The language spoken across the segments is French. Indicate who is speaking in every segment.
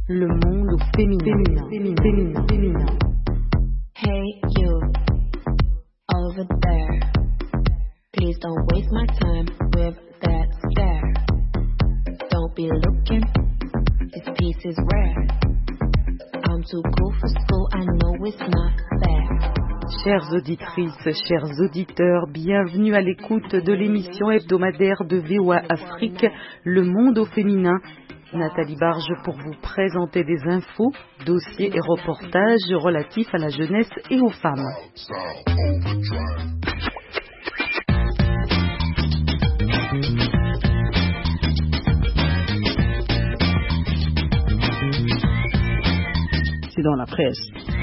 Speaker 1: Le monde au féminin.
Speaker 2: Hey you, over there. Please don't waste my time with that stare. Don't be looking, this piece is rare. I'm too cool for school, I know it's not fair.
Speaker 1: Chères auditrices, chers auditeurs, bienvenue à l'écoute de l'émission hebdomadaire de VOA Afrique, Le monde au féminin. Nathalie Barge pour vous présenter des infos, dossiers et reportages relatifs à la jeunesse et aux femmes.
Speaker 3: C'est dans la presse.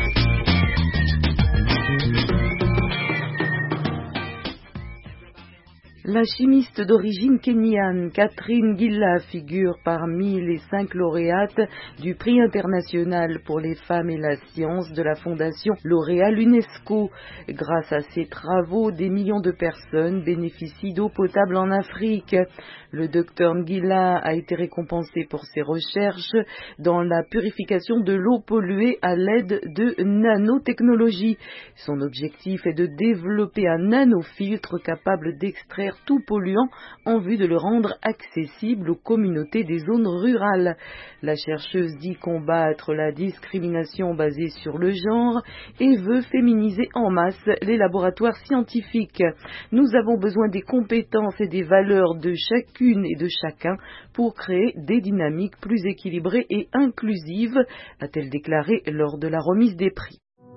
Speaker 1: La chimiste d'origine kenyane Catherine Gilla figure parmi les 5 lauréates du prix international pour les femmes et la science de la Fondation L'Oréal UNESCO. Grâce à ses travaux, des millions de personnes bénéficient d'eau potable en Afrique. Le docteur Ngilla a été récompensé pour ses recherches dans la purification de l'eau polluée à l'aide de nanotechnologie. Son objectif est de développer un nanofiltre capable d'extraire tout polluant en vue de le rendre accessible aux communautés des zones rurales. La chercheuse dit combattre la discrimination basée sur le genre et veut féminiser en masse les laboratoires scientifiques. Nous avons besoin des compétences et des valeurs de chacune et de chacun pour créer des dynamiques plus équilibrées et inclusives, a-t-elle déclaré lors de la remise des prix.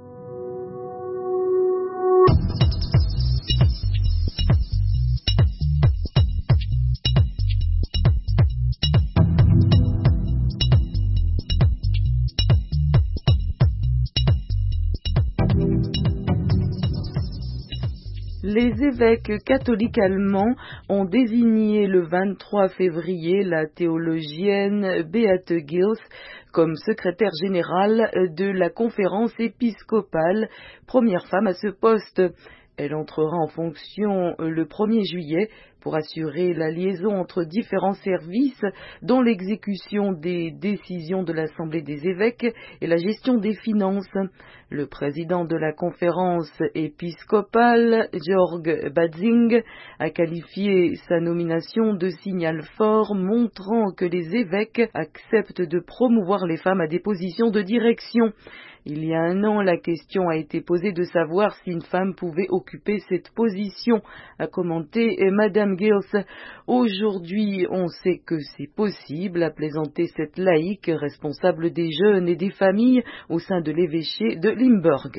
Speaker 1: Les évêques catholiques allemands ont désigné le 23 février la théologienne Beate Gils comme secrétaire générale de la conférence épiscopale, première femme à ce poste. Elle entrera en fonction le 1er juillet pour assurer la liaison entre différents services, dont l'exécution des décisions de l'Assemblée des évêques et la gestion des finances. Le président de la conférence épiscopale, Georg Badzing, a qualifié sa nomination de signal fort montrant que les évêques acceptent de promouvoir les femmes à des positions de direction. Il y a un an, la question a été posée de savoir si une femme pouvait occuper cette position, a commenté Madame Gils. Aujourd'hui, on sait que c'est possible, a plaisanté cette laïque responsable des jeunes et des familles au sein de l'évêché de Limburg.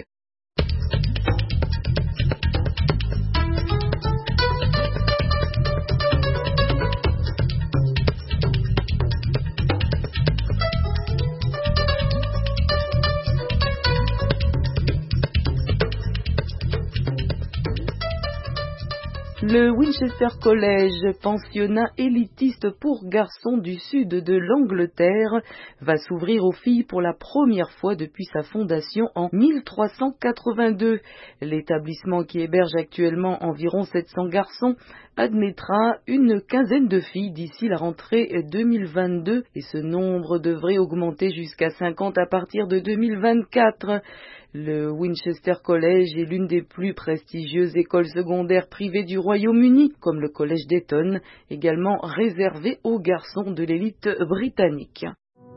Speaker 1: Le Winchester College, pensionnat élitiste pour garçons du sud de l'Angleterre, va s'ouvrir aux filles pour la première fois depuis sa fondation en 1382. L'établissement, qui héberge actuellement environ 700 garçons, admettra une quinzaine de filles d'ici la rentrée 2022 et ce nombre devrait augmenter jusqu'à 50 à partir de 2024. Le Winchester College est l'une des plus prestigieuses écoles secondaires privées du Royaume-Uni, comme le Collège d'Eton, également réservé aux garçons de l'élite britannique.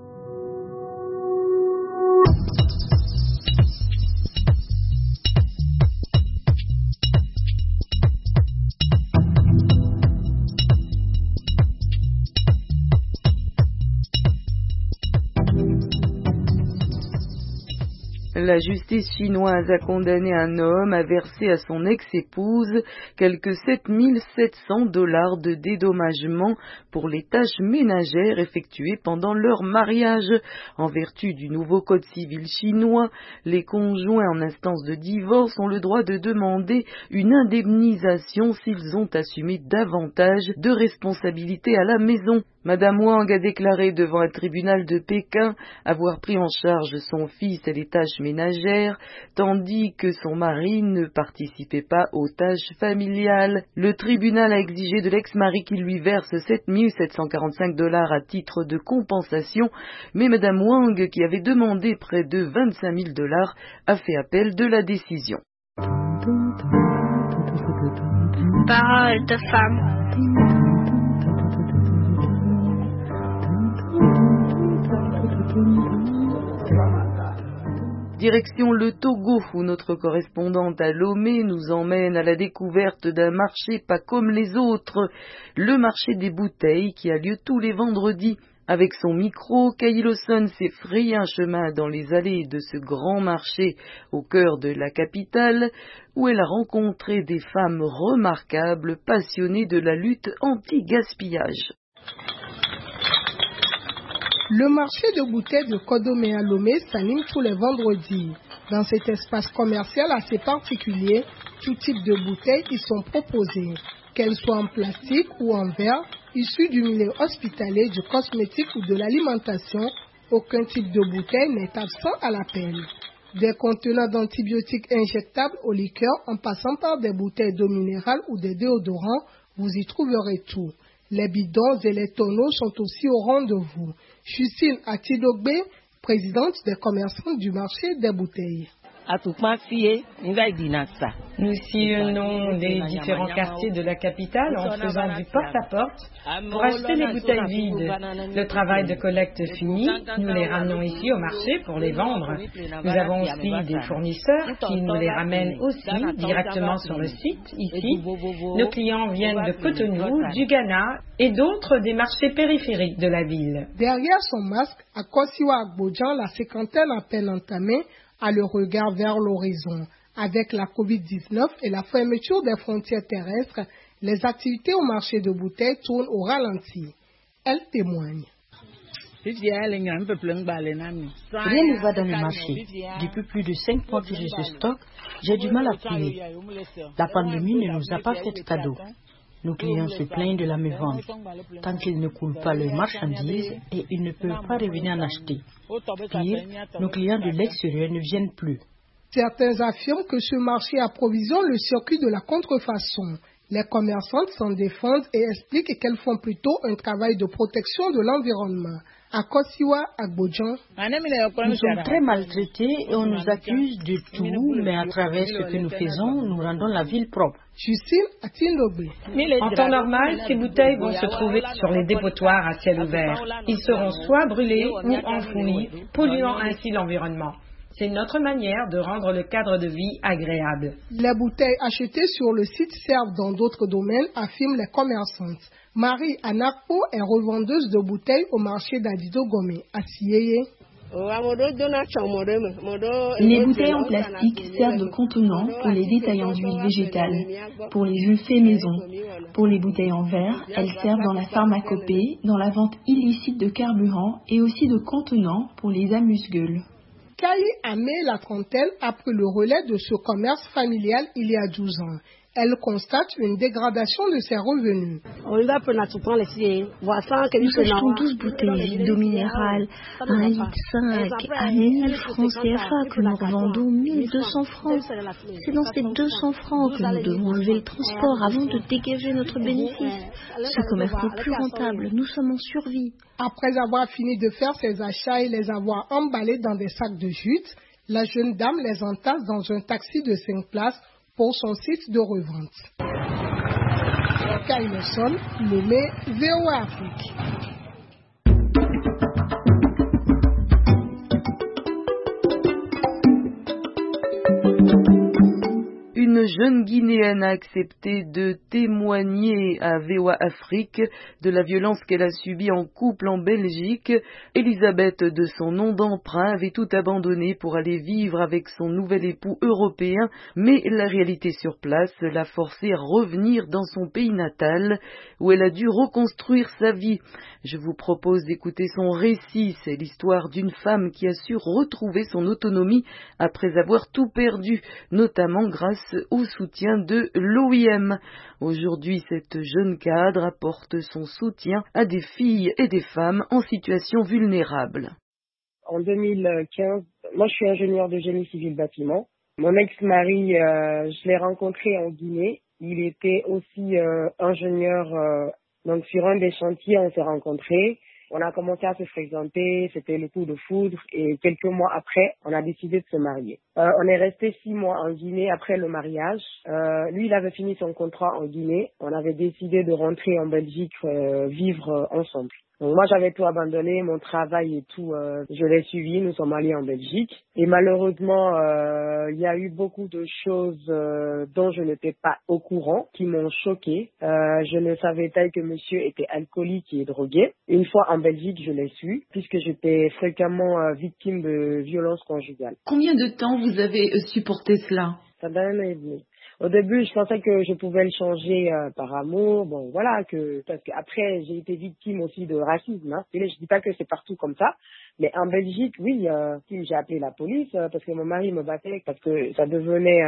Speaker 1: La justice chinoise a condamné un homme à verser à son ex-épouse quelques $7 700 de dédommagement pour les tâches ménagères effectuées pendant leur mariage. En vertu du nouveau code civil chinois, les conjoints en instance de divorce ont le droit de demander une indemnisation s'ils ont assumé davantage de responsabilités à la maison. Madame Wang a déclaré devant un tribunal de Pékin avoir pris en charge son fils et les tâches ménagères, tandis que son mari ne participait pas aux tâches familiales. Le tribunal a exigé de l'ex-mari qu'il lui verse 7 745 $ à titre de compensation, mais Madame Wang, qui avait demandé près de 25 000 $, a fait appel de la décision.
Speaker 2: Parole de femme.
Speaker 1: Direction le Togo, où notre correspondante à Lomé nous emmène à la découverte d'un marché pas comme les autres, le marché des bouteilles qui a lieu tous les vendredis. Avec son micro, Kailoson s'est frayé un chemin dans les allées de ce grand marché au cœur de la capitale, où elle a rencontré des femmes remarquables passionnées de la lutte anti-gaspillage.
Speaker 3: Le marché de bouteilles de Kodome à Lomé s'anime tous les vendredis. Dans cet espace commercial assez particulier, tout type de bouteilles y sont proposées, qu'elles soient en plastique ou en verre, issues du milieu hospitalier, du cosmétique ou de l'alimentation. Aucun type de bouteille n'est absent à l'appel. Des contenants d'antibiotiques injectables aux liqueurs en passant par des bouteilles d'eau minérale ou des déodorants, vous y trouverez tout. Les bidons et les tonneaux sont aussi au rendez-vous. Justine Atidogbe, présidente des commerçants du marché des bouteilles.
Speaker 4: Nous sillonnons les différents quartiers de la capitale en faisant du porte-à-porte pour acheter les bouteilles vides. Le travail de collecte fini, nous les ramenons ici au marché pour les vendre. Nous avons aussi des fournisseurs qui nous les ramènent aussi directement sur le site, ici. Nos clients viennent de Cotonou, du Ghana et d'autres des marchés périphériques de la ville.
Speaker 3: Derrière son masque, à Kosiwa Agbodjan, la cinquantaine à peine entamée, a le regard vers l'horizon. Avec la COVID-19 et la fermeture des frontières terrestres, les activités au marché de bouteilles tournent au ralenti. Elle témoigne.
Speaker 5: Rien ne va dans le marché. Depuis plus de 5 mois que je suis stock, j'ai du mal à trouver. La pandémie ne nous a pas fait de cadeau. Nos clients se plaignent de la mévente, tant qu'ils ne coulent pas leurs marchandises et ils ne peuvent pas revenir en acheter. Pire, nos clients de l'extérieur ne viennent plus.
Speaker 3: Certains affirment que ce marché approvisionne le circuit de la contrefaçon. Les commerçantes s'en défendent et expliquent qu'elles font plutôt un travail de protection de l'environnement. À Kosiwa Agbodjan,
Speaker 5: nous sommes très maltraités et on nous accuse de tout, mais à travers ce que nous faisons, nous rendons la ville propre.
Speaker 3: Justine Atindogbe.
Speaker 4: En temps normal, ces bouteilles vont se trouver sur les dépotoirs à ciel ouvert. Ils seront soit brûlés ou enfouis, polluant ainsi l'environnement. C'est notre manière de rendre le cadre de vie agréable.
Speaker 3: Les bouteilles achetées sur le site servent dans d'autres domaines, affirment les commerçantes. Marie Anakpo est revendeuse de bouteilles au marché d'Adidogome, à Sieye.
Speaker 6: Les bouteilles en plastique servent de contenant pour les détaillants d'huile végétale, pour les huiles fait maison. Pour les bouteilles en verre, elles servent dans la pharmacopée, dans la vente illicite de carburant et aussi de contenants pour les amuse-gueules.
Speaker 3: Kali Amé, la trentaine, a pris le relais de ce commerce familial il y a 12 ans. Elle constate une dégradation de ses revenus.
Speaker 6: Nous achetons 12 bouteilles vides d'eau minérale à 1,5 litre à 1000 francs CFA que nous revendons 1200 francs. C'est dans ces 200 francs que nous devons enlever le transport avant de dégager notre bénéfice. Ce commerce n'est plus rentable, nous sommes en survie.
Speaker 3: Après avoir fini de faire ses achats et les avoir emballés dans des sacs de jute, la jeune dame les entasse dans un taxi de 5 places pour son site de revente. Kailoson, nommé VOA Afrique.
Speaker 1: Une jeune Guinéenne a accepté de témoigner à VOA Afrique de la violence qu'elle a subie en couple en Belgique. Elisabeth, de son nom d'emprunt, avait tout abandonné pour aller vivre avec son nouvel époux européen, mais la réalité sur place l'a forcée à revenir dans son pays natal, où elle a dû reconstruire sa vie. Je vous propose d'écouter son récit. C'est l'histoire d'une femme qui a su retrouver son autonomie après avoir tout perdu, notamment grâce au au soutien de l'OIM. Aujourd'hui, cette jeune cadre apporte son soutien à des filles et des femmes en situation vulnérable.
Speaker 7: En 2015, moi je suis ingénieur de génie civil bâtiment. Mon ex-mari, je l'ai rencontré en Guinée. Il était aussi ingénieur. Donc sur un des chantiers, on s'est rencontrés. On a commencé à se fréquenter, c'était le coup de foudre. Et quelques mois après, on a décidé de se marier. On est resté 6 mois en Guinée après le mariage. Lui, il avait fini son contrat en Guinée. On avait décidé de rentrer en Belgique vivre ensemble. Donc moi, j'avais tout abandonné, mon travail et tout, je l'ai suivi, nous sommes allés en Belgique. Et malheureusement, il y a eu beaucoup de choses dont je n'étais pas au courant, qui m'ont choquée. Je ne savais pas que monsieur était alcoolique et drogué. Une fois en Belgique, je l'ai su, puisque j'étais fréquemment victime de violences conjugales.
Speaker 1: Combien de temps vous avez supporté cela?
Speaker 7: Ça donne 1 an et demi. Au début, je pensais que je pouvais le changer par amour. Bon, voilà, parce qu'après, j'ai été victime aussi de racisme. Hein. Et là, je dis pas que c'est partout comme ça. Mais en Belgique, oui, j'ai appelé la police parce que mon mari me battait, parce que ça devenait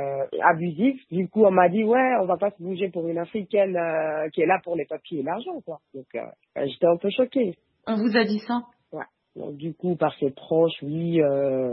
Speaker 7: abusif. Du coup, on m'a dit, ouais, on va pas se bouger pour une Africaine qui est là pour les papiers et l'argent, quoi. Donc, j'étais un peu choquée.
Speaker 1: On vous a dit ça?
Speaker 7: Ouais. Donc, du coup, par ses proches, oui...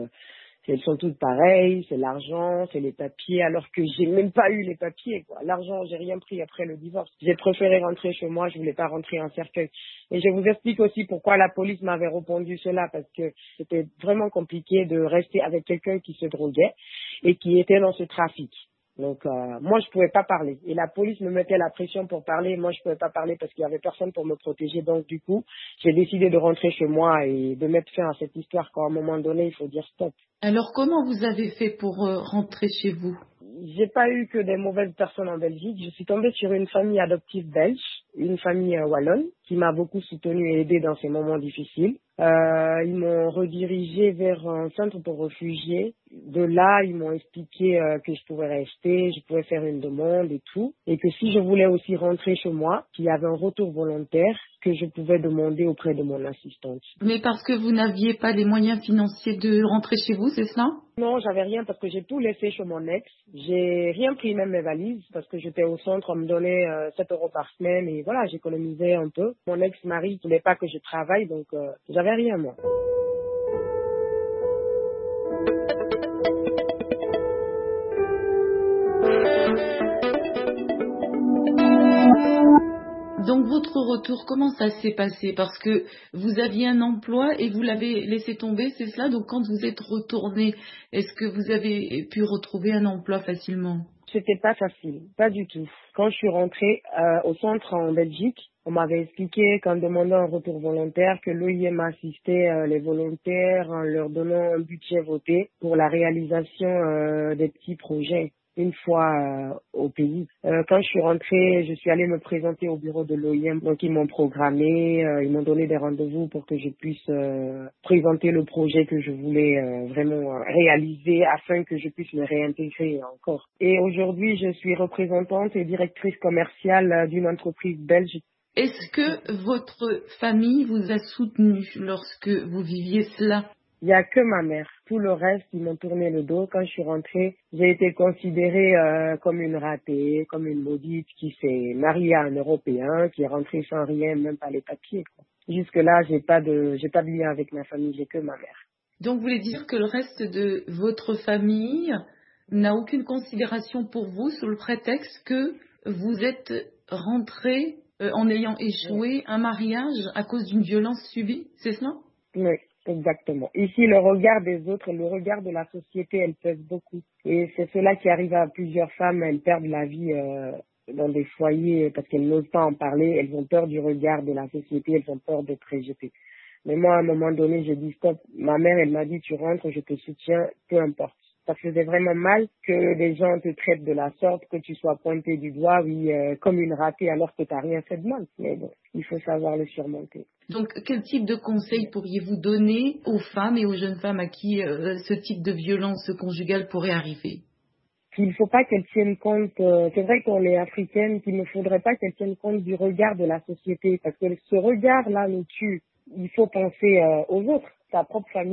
Speaker 7: elles sont toutes pareilles, c'est l'argent, c'est les papiers, alors que j'ai même pas eu les papiers, quoi. L'argent, j'ai rien pris après le divorce. J'ai préféré rentrer chez moi, je voulais pas rentrer en cercueil. Et je vous explique aussi pourquoi la police m'avait répondu cela, parce que c'était vraiment compliqué de rester avec quelqu'un qui se droguait et qui était dans ce trafic. Donc, moi, je pouvais pas parler. Et la police me mettait la pression pour parler. Moi, je pouvais pas parler parce qu'il y avait personne pour me protéger. Donc, du coup, j'ai décidé de rentrer chez moi et de mettre fin à cette histoire, qu'à un moment donné, il faut dire stop.
Speaker 1: Alors, comment vous avez fait pour rentrer chez vous?
Speaker 7: J'ai pas eu que des mauvaises personnes en Belgique. Je suis tombée sur une famille adoptive belge, une famille wallonne, qui m'a beaucoup soutenue et aidée dans ces moments difficiles. Ils m'ont redirigée vers un centre pour réfugiés. De là, ils m'ont expliqué que je pouvais rester, je pouvais faire une demande et tout. Et que si je voulais aussi rentrer chez moi, qu'il y avait un retour volontaire, que je pouvais demander auprès de mon assistante.
Speaker 1: Mais parce que vous n'aviez pas les moyens financiers de rentrer chez vous, c'est cela?
Speaker 7: Non, j'avais rien parce que j'ai tout laissé chez mon ex. J'ai rien pris, même mes valises, parce que j'étais au centre, on me donnait 7 € par semaine et voilà, j'économisais un peu. Mon ex-mari voulait pas que je travaille, donc j'avais rien, moi.
Speaker 1: Donc votre retour, comment ça s'est passé? Parce que vous aviez un emploi et vous l'avez laissé tomber, c'est cela? Donc quand vous êtes retourné, est-ce que vous avez pu retrouver un emploi facilement?
Speaker 7: C'était pas facile, pas du tout. Quand je suis rentrée au centre en Belgique, on m'avait expliqué qu'en demandant un retour volontaire, que l'OIM assistait les volontaires en leur donnant un budget voté pour la réalisation des petits projets une fois au pays. Quand je suis rentrée, je suis allée me présenter au bureau de l'OIM. Donc ils m'ont programmé, ils m'ont donné des rendez-vous pour que je puisse présenter le projet que je voulais vraiment réaliser afin que je puisse me réintégrer encore. Et aujourd'hui, je suis représentante et directrice commerciale d'une entreprise belge.
Speaker 1: Est-ce que votre famille vous a soutenu lorsque vous viviez cela?
Speaker 7: Il n'y a que ma mère. Tout le reste, ils m'ont tourné le dos. Quand je suis rentrée, j'ai été considérée comme une ratée, comme une maudite qui s'est mariée à un Européen, qui est rentrée sans rien, même pas les papiers, quoi. Jusque-là, j'ai pas de lien avec ma famille, j'ai que ma mère.
Speaker 1: Donc, vous voulez dire que le reste de votre famille n'a aucune considération pour vous sous le prétexte que vous êtes rentrée en ayant échoué un mariage à cause d'une violence subie, c'est cela?
Speaker 7: Oui. Exactement. Ici, le regard des autres, le regard de la société, elle pèse beaucoup. Et c'est cela qui arrive à plusieurs femmes. Elles perdent la vie dans des foyers parce qu'elles n'osent pas en parler. Elles ont peur du regard de la société. Elles ont peur d'être rejetées. Mais moi, à un moment donné, j'ai dit stop. Ma mère, elle m'a dit, tu rentres, je te soutiens, peu importe. Ça faisait vraiment mal que les gens te traitent de la sorte, que tu sois pointé du doigt, oui, comme une ratée, alors que tu n'as rien fait de mal. Mais bon, il faut savoir le surmonter.
Speaker 1: Donc, quel type de conseils pourriez-vous donner aux femmes et aux jeunes femmes à qui ce type de violence conjugale pourrait arriver?
Speaker 7: Qu'il ne faut pas qu'elles tiennent compte, c'est vrai qu'on est africaine, qu'il ne faudrait pas qu'elles tiennent compte du regard de la société, parce que ce regard-là nous tue. Il faut penser aux autres. Ta propre famille,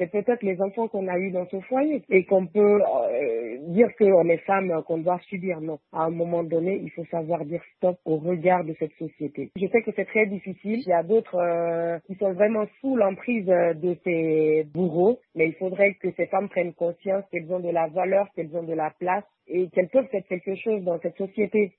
Speaker 7: c'est peut-être les enfants qu'on a eus dans ce foyer et qu'on peut dire qu'on est femme, qu'on doit subir. Non. À un moment donné, il faut savoir dire stop au regard de cette société. Je sais que c'est très difficile. Il y a d'autres qui sont vraiment sous l'emprise de ces bourreaux, mais il faudrait que ces femmes prennent conscience qu'elles ont de la valeur, qu'elles ont de la place et qu'elles peuvent faire quelque chose dans cette société.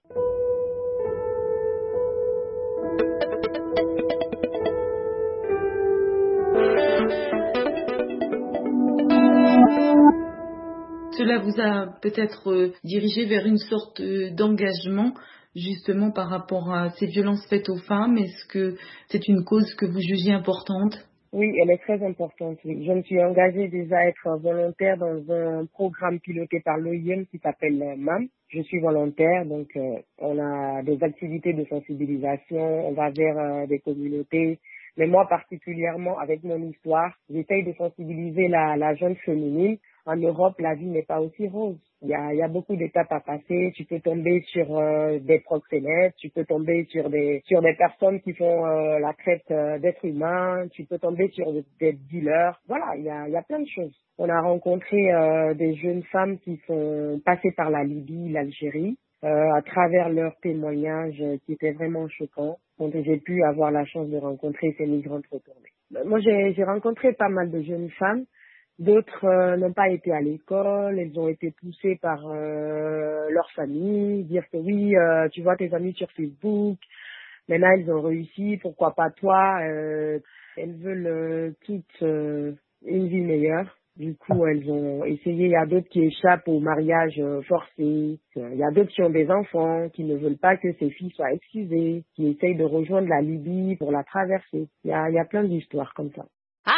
Speaker 1: Cela vous a peut-être dirigé vers une sorte d'engagement justement par rapport à ces violences faites aux femmes. Est-ce que c'est une cause que vous jugez importante?
Speaker 7: Oui, elle est très importante. Oui. Je me suis engagée déjà à être volontaire dans un programme piloté par l'OIM qui s'appelle MAM. Je suis volontaire, donc on a des activités de sensibilisation, on va vers des communautés. Mais moi particulièrement, avec mon histoire, j'essaye de sensibiliser la jeune féminine. En Europe, la vie n'est pas aussi rose. Il y a beaucoup d'étapes à passer. Tu peux tomber sur des proxénètes, tu peux tomber sur des personnes qui font la traite d'êtres humains, tu peux tomber sur des dealers. Voilà, il y a plein de choses. On a rencontré des jeunes femmes qui sont passées par la Libye, l'Algérie, à travers leurs témoignages qui étaient vraiment choquants. Donc j'ai pu avoir la chance de rencontrer ces migrantes retournées. Moi, j'ai rencontré pas mal de jeunes femmes. D'autres n'ont pas été à l'école, elles ont été poussées par leur famille, dire que oui, tu vois tes amis sur Facebook, maintenant elles ont réussi, pourquoi pas toi, elles veulent toutes une vie meilleure. Du coup, elles ont essayé, il y a d'autres qui échappent au mariage forcé, il y a d'autres qui ont des enfants, qui ne veulent pas que ces filles soient excusées, qui essayent de rejoindre la Libye pour la traverser. Il y a plein d'histoires comme ça.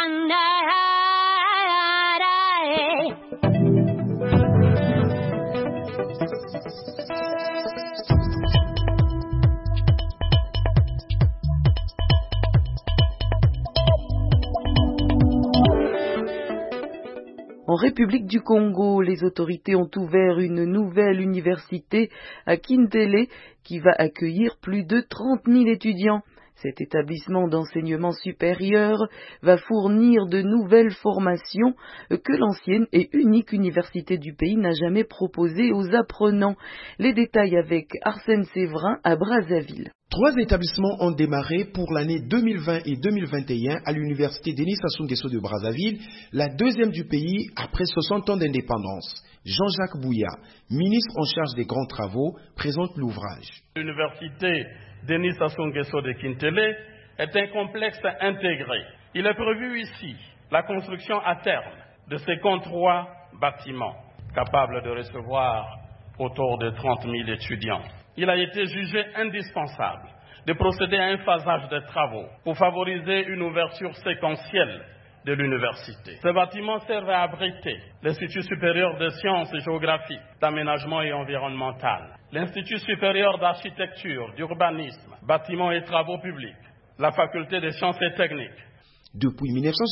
Speaker 1: En République du Congo, les autorités ont ouvert une nouvelle université à Kintele qui va accueillir plus de 30 000 étudiants. Cet établissement d'enseignement supérieur va fournir de nouvelles formations que l'ancienne et unique université du pays n'a jamais proposées aux apprenants. Les détails avec Arsène Séverin à Brazzaville.
Speaker 8: 3 établissements ont démarré pour l'année 2020 et 2021 à l'université Denis Sassou Nguesso de Brazzaville, la deuxième du pays après 60 ans d'indépendance. Jean-Jacques Bouya, ministre en charge des grands travaux, présente l'ouvrage.
Speaker 9: L'université Denis Sassou Nguesso de Kintele est un complexe intégré. Il est prévu ici la construction à terme de 53 bâtiments capables de recevoir autour de 30 000 étudiants. Il a été jugé indispensable de procéder à un phasage des travaux pour favoriser une ouverture séquentielle de l'université. Ces bâtiments servent à abriter l'Institut supérieur de sciences et géographiques, d'aménagement et environnemental, l'Institut supérieur d'architecture, d'urbanisme, bâtiments et travaux publics, la faculté des sciences et techniques.
Speaker 8: Depuis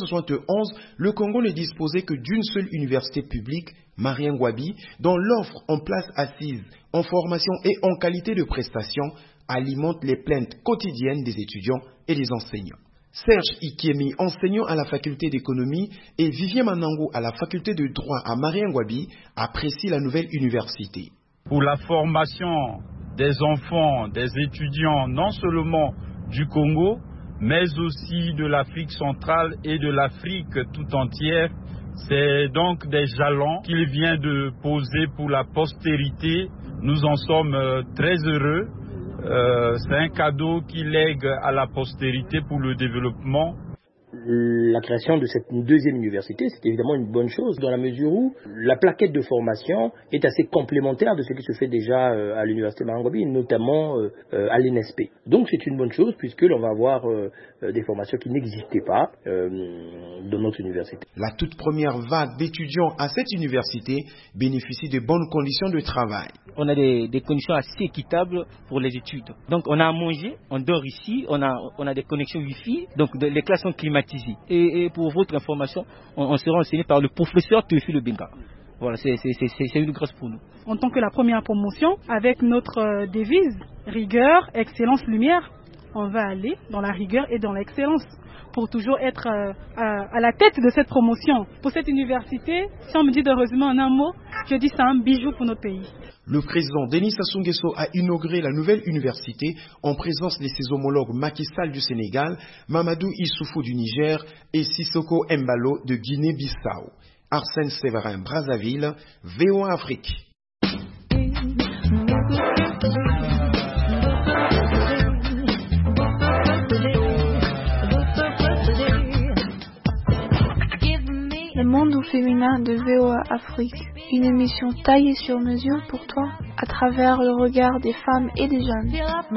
Speaker 8: 1971, le Congo ne disposait que d'une seule université publique, Marien Ngouabi, dont l'offre en place assise, en formation et en qualité de prestation alimente les plaintes quotidiennes des étudiants et des enseignants. Serge Ikiemi, enseignant à la faculté d'économie, et Vivien Manango à la faculté de droit à Marien Ngouabi, apprécient la nouvelle université.
Speaker 10: Pour la formation des enfants, des étudiants, non seulement du Congo, mais aussi de l'Afrique centrale et de l'Afrique tout entière, c'est donc des jalons qu'il vient de poser pour la postérité. Nous en sommes très heureux. C'est un cadeau qu'il lègue à la postérité pour le développement.
Speaker 11: La création de cette deuxième université, c'est évidemment une bonne chose dans la mesure où la plaquette de formation est assez complémentaire de ce qui se fait déjà à l'université Marien Ngouabi, notamment à l'INSP. Donc c'est une bonne chose puisque l'on va avoir des formations qui n'existaient pas dans notre université.
Speaker 8: La toute première vague d'étudiants à cette université bénéficie de bonnes conditions de travail.
Speaker 12: On a des conditions assez équitables pour les études. Donc on a à manger, on dort ici, on a des connexions Wi-Fi, donc les classes sont climatisées. Et pour votre information, on sera enseigné par le professeur Théophile Benga. Voilà, c'est une grâce pour nous.
Speaker 13: En tant que la première promotion, avec notre devise rigueur, excellence, lumière, on va aller dans la rigueur et dans l'excellence. pour toujours être à la tête de cette promotion. Pour cette université, si on me dit de résumer en un mot, je dis c'est un bijou pour notre pays.
Speaker 8: Le président Denis Sassou Nguesso a inauguré la nouvelle université en présence de ses homologues Macky Sall du Sénégal, Mamadou Issoufou du Niger et Sissoko Embalo de Guinée-Bissau. Arsène Séverin, Brazzaville, VOA Afrique.
Speaker 6: Le monde au féminin de VOA Afrique, une émission taillée sur mesure pour toi à travers le regard des femmes et des jeunes.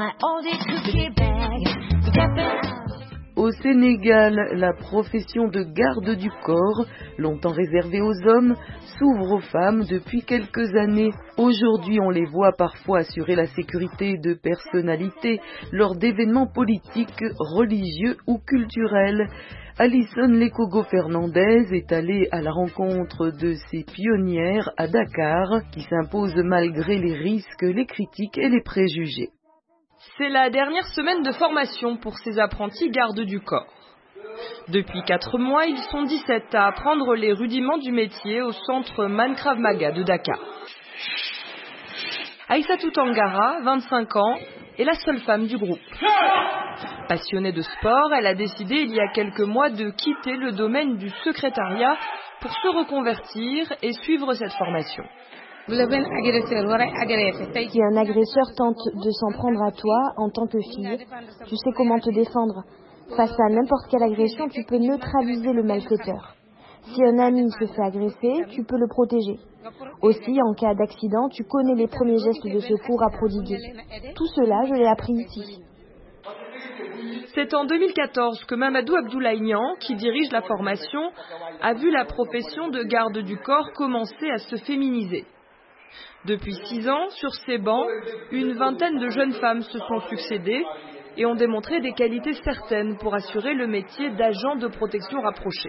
Speaker 1: Au Sénégal, la profession de garde du corps, longtemps réservée aux hommes, s'ouvre aux femmes depuis quelques années. Aujourd'hui, on les voit parfois assurer la sécurité de personnalités lors d'événements politiques, religieux ou culturels. Alison Lekogo-Fernandez est allée à la rencontre de ces pionnières à Dakar qui s'imposent malgré les risques, les critiques et les préjugés.
Speaker 14: C'est la dernière semaine de formation pour ces apprentis gardes du corps. Depuis 4 mois, ils sont 17 à apprendre les rudiments du métier au centre Man Krav Maga de Dakar. Aïssatou Tangara, 25 ans, est la seule femme du groupe. Passionnée de sport, elle a décidé il y a quelques mois de quitter le domaine du secrétariat pour se reconvertir et suivre cette formation.
Speaker 15: Si un agresseur tente de s'en prendre à toi en tant que fille, tu sais comment te défendre. Face à n'importe quelle agression, tu peux neutraliser le malfaiteur. Si un ami se fait agresser, tu peux le protéger. Aussi, en cas d'accident, tu connais les premiers gestes de secours à prodiguer. Tout cela, je l'ai appris ici.
Speaker 14: C'est en 2014 que Mamadou Abdoulaye-Niang, qui dirige la formation, a vu la profession de garde du corps commencer à se féminiser. Depuis 6 ans, sur ces bancs, une vingtaine de jeunes femmes se sont succédées et ont démontré des qualités certaines pour assurer le métier d'agent de protection rapproché.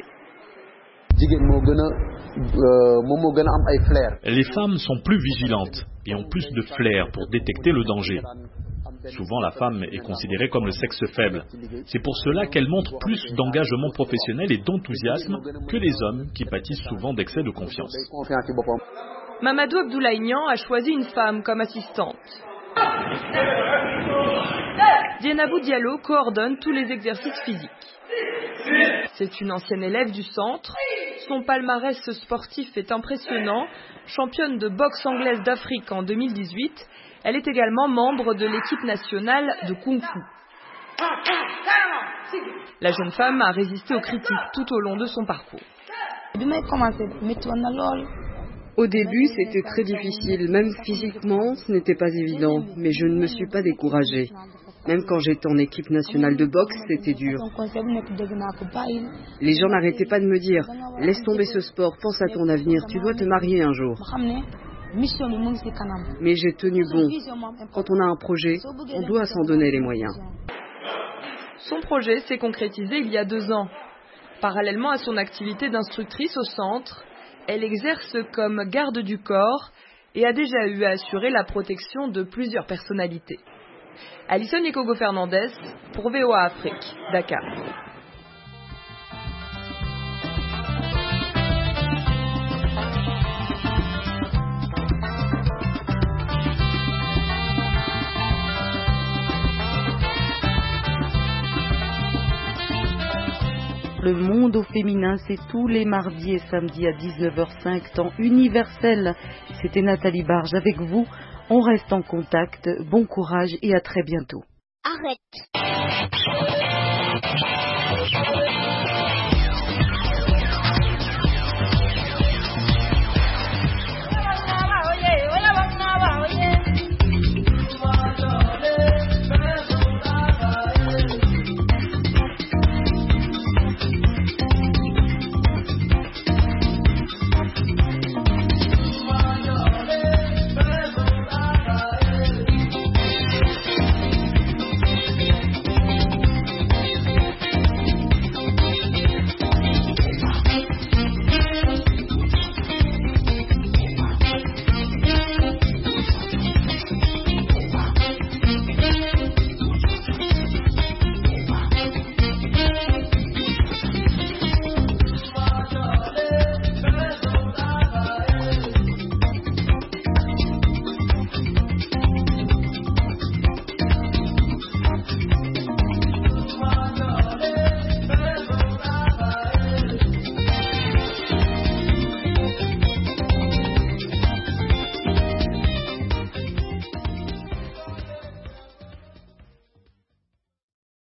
Speaker 16: Les femmes sont plus vigilantes et ont plus de flair pour détecter le danger. Souvent, la femme est considérée comme le sexe faible. C'est pour cela qu'elle montre plus d'engagement professionnel et d'enthousiasme que les hommes qui pâtissent souvent d'excès de confiance.
Speaker 14: Mamadou Abdoulaye-Niang a choisi une femme comme assistante. Dienabou Diallo coordonne tous les exercices physiques. C'est une ancienne élève du centre. Son palmarès sportif est impressionnant. Championne de boxe anglaise d'Afrique en 2018, elle est également membre de l'équipe nationale de Kung Fu. La jeune femme a résisté aux critiques tout au long de son parcours.
Speaker 17: Au début, c'était très difficile, même physiquement, ce n'était pas évident, mais je ne me suis pas découragée. Même quand j'étais en équipe nationale de boxe, c'était dur. Les gens n'arrêtaient pas de me dire « Laisse tomber ce sport, pense à ton avenir, tu dois te marier un jour ». Mais j'ai tenu bon. Quand on a un projet, on doit s'en donner les moyens.
Speaker 14: Son projet s'est concrétisé il y a 2 ans. Parallèlement à son activité d'instructrice au centre, elle exerce comme garde du corps et a déjà eu à assurer la protection de plusieurs personnalités. Alison Lekogo-Fernandez pour VOA Afrique, Dakar.
Speaker 1: Le monde au féminin, c'est tous les mardis et samedis à 19h05, temps universel. C'était Nathalie Barge avec vous. On reste en contact. Bon courage et à très bientôt.
Speaker 2: Arrête.